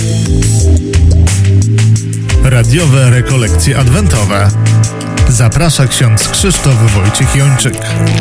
Radiowe rekolekcje adwentowe. Zaprasza ksiądz Krzysztof Wojciech-Jończyk.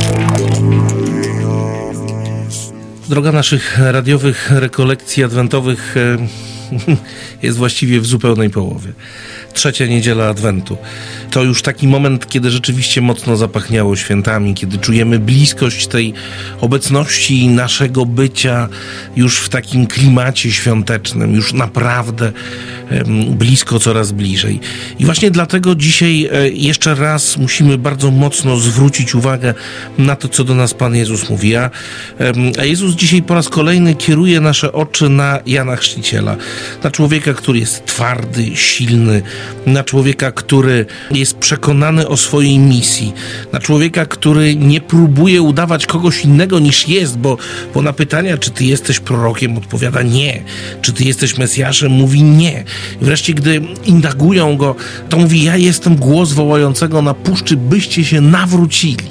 Droga naszych radiowych rekolekcji adwentowych jest właściwie w zupełnej połowie. 3. niedziela Adwentu. To już taki moment, kiedy rzeczywiście mocno zapachniało świętami, kiedy czujemy bliskość tej obecności naszego bycia już w takim klimacie świątecznym, już naprawdę blisko, coraz bliżej. I właśnie dlatego dzisiaj jeszcze raz musimy bardzo mocno zwrócić uwagę na to, co do nas Pan Jezus mówi. A Jezus dzisiaj po raz kolejny kieruje nasze oczy na Jana Chrzciciela, na człowieka, który jest twardy, silny, na człowieka, który jest przekonany o swojej misji, na człowieka, który nie próbuje udawać kogoś innego niż jest, bo na pytania, czy ty jesteś prorokiem, odpowiada nie, czy ty jesteś Mesjaszem, mówi nie. I wreszcie, gdy indagują go, to mówi: ja jestem głos wołającego na puszczy, byście się nawrócili.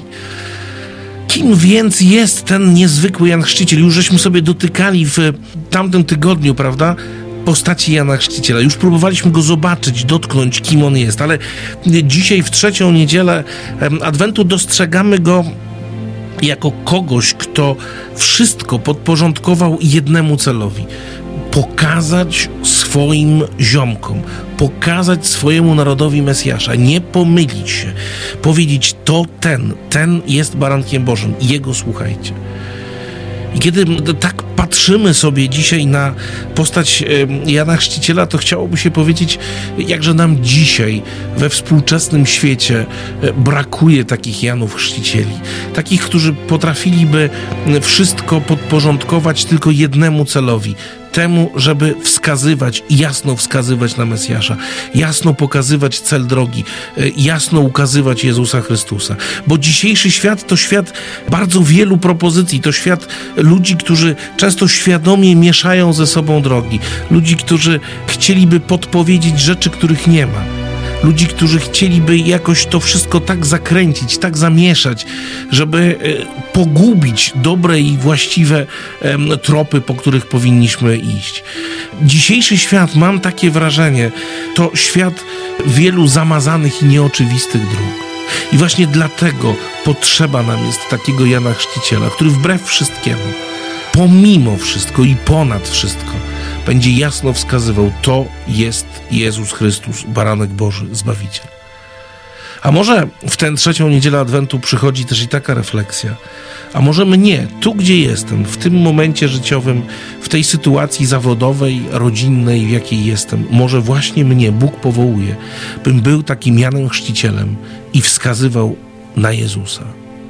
Kim więc jest ten niezwykły Jan Chrzciciel? Już żeśmy sobie dotykali w tamtym tygodniu, prawda, postaci Jana Chrzciciela. Już próbowaliśmy go zobaczyć, dotknąć, kim on jest, ale dzisiaj w 3. niedzielę Adwentu dostrzegamy go jako kogoś, kto wszystko podporządkował jednemu celowi: pokazać swoim ziomkom, pokazać swojemu narodowi Mesjasza, nie pomylić się, powiedzieć: to ten jest barankiem Bożym, jego słuchajcie. I kiedy tak patrzymy sobie dzisiaj na postać Jana Chrzciciela, to chciałoby się powiedzieć, jakże nam dzisiaj we współczesnym świecie brakuje takich Janów Chrzcicieli. Takich, którzy potrafiliby wszystko podporządkować tylko jednemu celowi. Temu, żeby wskazywać, jasno wskazywać na Mesjasza, jasno pokazywać cel drogi, jasno ukazywać Jezusa Chrystusa. Bo dzisiejszy świat to świat bardzo wielu propozycji, to świat ludzi, którzy często świadomie mieszają ze sobą drogi, ludzi, którzy chcieliby podpowiedzieć rzeczy, których nie ma. Ludzi, którzy chcieliby jakoś to wszystko tak zakręcić, tak zamieszać, żeby pogubić dobre i właściwe tropy, po których powinniśmy iść. Dzisiejszy świat, mam takie wrażenie, to świat wielu zamazanych i nieoczywistych dróg. I właśnie dlatego potrzeba nam jest takiego Jana Chrzciciela, który wbrew wszystkiemu, pomimo wszystko i ponad wszystko, będzie jasno wskazywał: to jest Jezus Chrystus, baranek Boży, Zbawiciel. A może w tę 3. niedzielę Adwentu przychodzi też i taka refleksja: a może mnie, tu gdzie jestem, w tym momencie życiowym, w tej sytuacji zawodowej, rodzinnej, w jakiej jestem, może właśnie mnie Bóg powołuje, bym był takim Janem Chrzcicielem i wskazywał na Jezusa.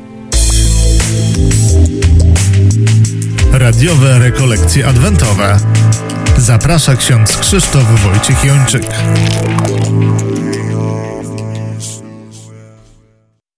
Radiowe rekolekcje adwentowe. Zaprasza ksiądz Krzysztof Wojciech-Jończyk.